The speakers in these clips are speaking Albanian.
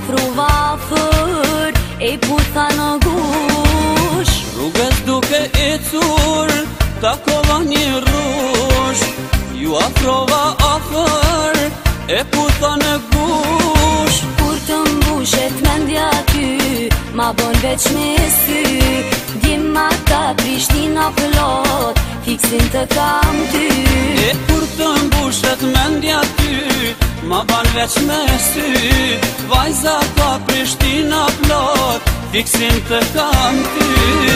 afrova fër e putha në gush. Rrugës duke ecur, takova një rrush, ju afrova afër e putha në gush. Kur të mbushet mendja ty, ma bon veç me sy, djema ka Prishtina plot, fiksin të kam ty. E kur të mbushet mendja ty, ma ban veç me sy, vajza ka Prishtina plot, fiksin të kam ty.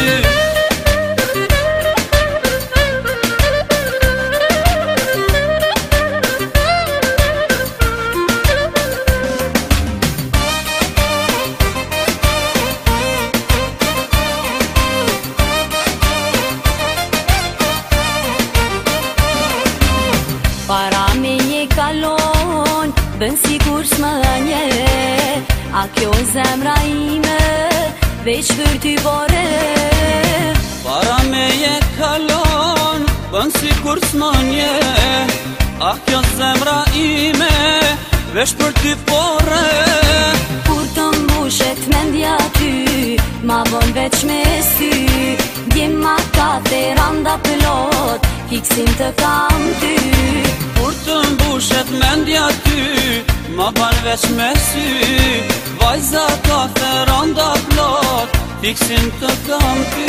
Para me një kalon, bën sikur s'më nje, a kjo zemra ime, veç për ty bore. Para me je kalon, bën sikur s'më nje, a kjo zemra ime, veç për ty bore. Kur të mbushet mendja ty, ma bon veç me sy, djema ka veranda plot, fiksim të kam ty. Kur të mbushet mendja ty, ma ban veç me sy, vajza ka veranda plot, fiksim të kam ty.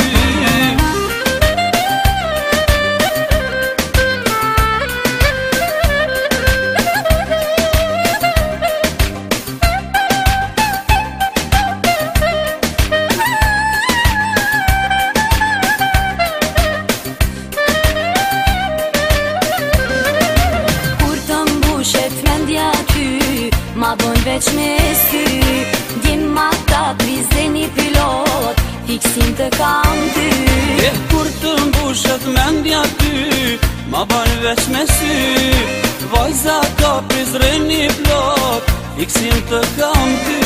Ma bon veç me sy, djema ka prizeni pilot, fiksim të kam ty. Kur të mbushet mendja ty, ma ban veç me sy, vajza ka prizreni plot, fiksim të kam ty.